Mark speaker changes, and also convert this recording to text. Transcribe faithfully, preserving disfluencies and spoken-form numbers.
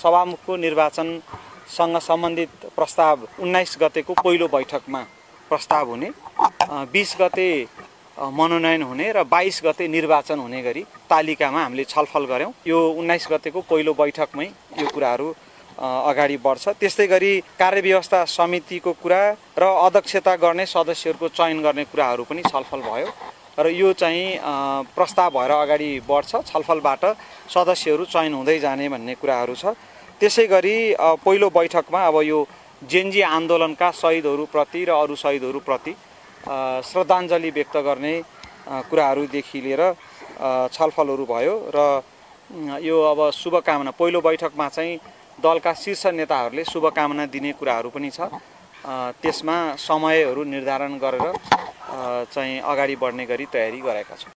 Speaker 1: सभामुखको निर्वाचनसँग सम्बन्धित प्रस्ताव उन्नाइस गतेको पहिलो बैठकमा प्रस्ताव हुने, बीस गते मनोनयन हुने र बाइस गते निर्वाचन हुने गरी तालिकामा हामीले छलफल गऱ्यौँ। यो उन्नाइस गतेको पहिलो बैठकमै यो कुराहरू अगाडि बढ्छ। त्यस्तै गरी कार्यव्यवस्था समितिको कुरा र अध्यक्षता गर्ने सदस्यहरूको चयन गर्ने कुराहरू पनि छलफल भयो र यो चाहिँ प्रस्ताव भएर अगाडि बढ्छ। छलफलबाट सदस्यहरू चयन हुँदै जाने भन्ने कुराहरू छ। त्यसै गरी पहिलो बैठकमा अब यो जेएनजी आन्दोलनका शहीदहरूप्रति र अरू शहीदहरूप्रति श्रद्धाञ्जली व्यक्त गर्ने कुराहरूदेखि लिएर छलफलहरू भयो र यो अब शुभकामना पहिलो बैठकमा चाहिँ दलका शीर्ष नेताहरूले शुभकामना दिने कुराहरू पनि छ। त्यसमा समयहरू निर्धारण गरेर चाहिँ अगाडि बढ्ने गरी तयारी गरेका छौँ।